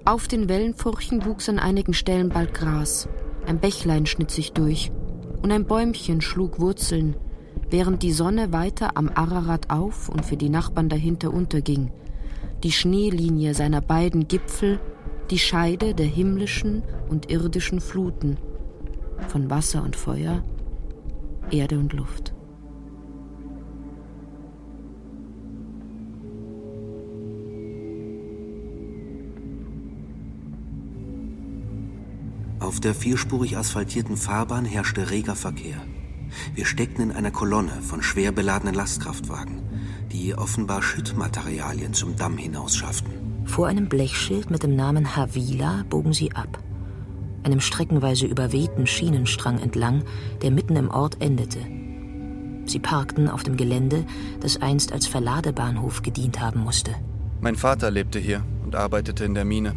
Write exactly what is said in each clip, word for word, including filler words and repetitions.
Auf den Wellenfurchen wuchs an einigen Stellen bald Gras, ein Bächlein schnitt sich durch und ein Bäumchen schlug Wurzeln, während die Sonne weiter am Ararat auf und für die Nachbarn dahinter unterging, die Schneelinie seiner beiden Gipfel, die Scheide der himmlischen und irdischen Fluten, von Wasser und Feuer, Erde und Luft. Auf der vierspurig asphaltierten Fahrbahn herrschte reger Verkehr. Wir steckten in einer Kolonne von schwer beladenen Lastkraftwagen, die offenbar Schüttmaterialien zum Damm hinaus schafften. Vor einem Blechschild mit dem Namen Havila bogen sie ab, einem streckenweise überwehten Schienenstrang entlang, der mitten im Ort endete. Sie parkten auf dem Gelände, das einst als Verladebahnhof gedient haben musste. Mein Vater lebte hier und arbeitete in der Mine.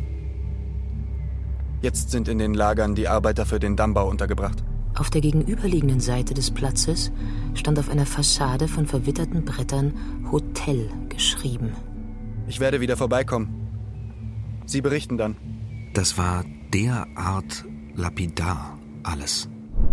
Jetzt sind in den Lagern die Arbeiter für den Dammbau untergebracht. Auf der gegenüberliegenden Seite des Platzes stand auf einer Fassade von verwitterten Brettern Hotel geschrieben. Ich werde wieder vorbeikommen. Sie berichten dann. Das war derart lapidar alles.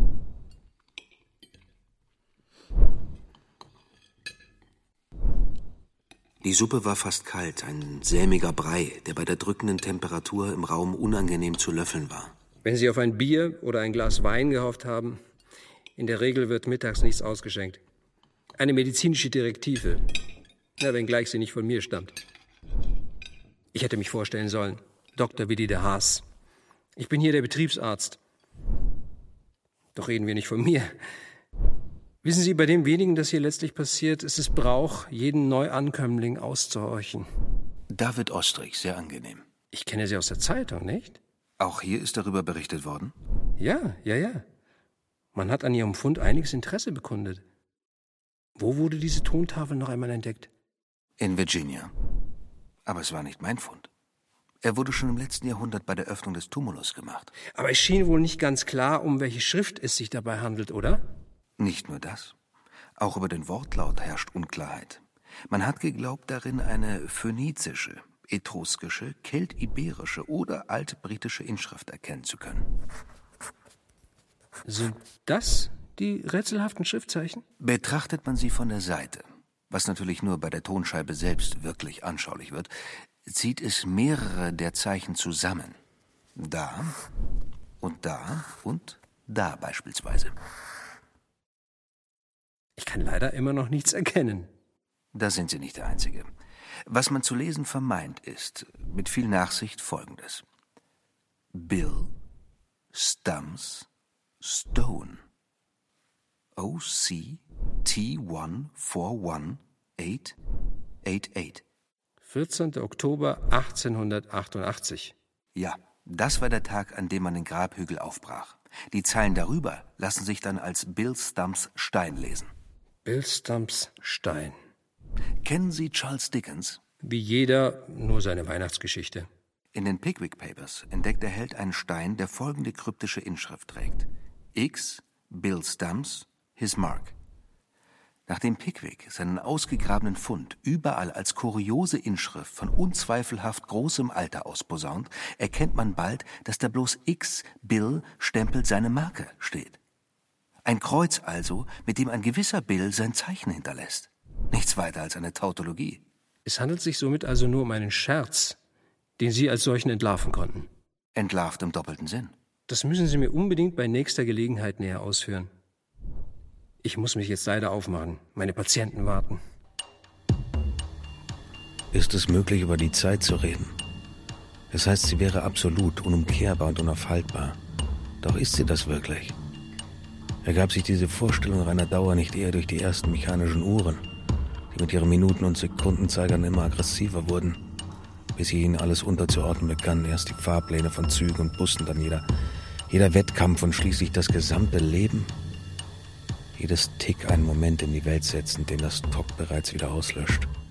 Die Suppe war fast kalt, ein sämiger Brei, der bei der drückenden Temperatur im Raum unangenehm zu löffeln war. Wenn Sie auf ein Bier oder ein Glas Wein gehofft haben, in der Regel wird mittags nichts ausgeschenkt. Eine medizinische Direktive, ja, wenngleich sie nicht von mir stammt. Ich hätte mich vorstellen sollen, Doktor Willi de Haas. Ich bin hier der Betriebsarzt. Doch reden wir nicht von mir. Wissen Sie, bei dem wenigen, das hier letztlich passiert, ist es Brauch, jeden Neuankömmling auszuhorchen. David Ostrich, sehr angenehm. Ich kenne Sie aus der Zeitung, nicht? Auch hier ist darüber berichtet worden? Ja, ja, ja. Man hat an Ihrem Fund einiges Interesse bekundet. Wo wurde diese Tontafel noch einmal entdeckt? In Virginia. Aber es war nicht mein Fund. Er wurde schon im letzten Jahrhundert bei der Öffnung des Tumulus gemacht. Aber es schien wohl nicht ganz klar, um welche Schrift es sich dabei handelt, oder? Nicht nur das. Auch über den Wortlaut herrscht Unklarheit. Man hat geglaubt, darin eine phönizische, etruskische, keltiberische oder altbritische Inschrift erkennen zu können. Sind das die rätselhaften Schriftzeichen? Betrachtet man sie von der Seite, was natürlich nur bei der Tonscheibe selbst wirklich anschaulich wird, zieht es mehrere der Zeichen zusammen. Da und da und da beispielsweise. Ich kann leider immer noch nichts erkennen. Da sind Sie nicht der Einzige. Was man zu lesen vermeint, ist, mit viel Nachsicht, Folgendes. Bill Stumps Stone. O C T eins vier eins acht acht acht. vierzehnter Oktober achtzehnhundertachtundachtzig. Ja, das war der Tag, an dem man den Grabhügel aufbrach. Die Zeilen darüber lassen sich dann als Bill Stumps Stein lesen. Bill Stumps Stein. Kennen Sie Charles Dickens? Wie jeder, nur seine Weihnachtsgeschichte. In den Pickwick Papers entdeckt der Held einen Stein, der folgende kryptische Inschrift trägt. X, Bill Stumps, his mark. Nachdem Pickwick seinen ausgegrabenen Fund überall als kuriose Inschrift von unzweifelhaft großem Alter ausposaunt, erkennt man bald, dass da bloß X, Bill, stempelt seine Marke steht. Ein Kreuz also, mit dem ein gewisser Bill sein Zeichen hinterlässt. Nichts weiter als eine Tautologie. Es handelt sich somit also nur um einen Scherz, den Sie als solchen entlarven konnten. Entlarvt im doppelten Sinn. Das müssen Sie mir unbedingt bei nächster Gelegenheit näher ausführen. Ich muss mich jetzt leider aufmachen. Meine Patienten warten. Ist es möglich, über die Zeit zu reden? Das heißt, sie wäre absolut, unumkehrbar und unaufhaltbar. Doch ist sie das wirklich? Ergab sich diese Vorstellung nach einer Dauer nicht eher durch die ersten mechanischen Uhren, die mit ihren Minuten- und Sekundenzeigern immer aggressiver wurden, bis sie ihnen alles unterzuordnen begannen, erst die Fahrpläne von Zügen und Bussen, dann jeder, jeder Wettkampf und schließlich das gesamte Leben? Jedes Tick einen Moment in die Welt setzend, den das Tock bereits wieder auslöscht.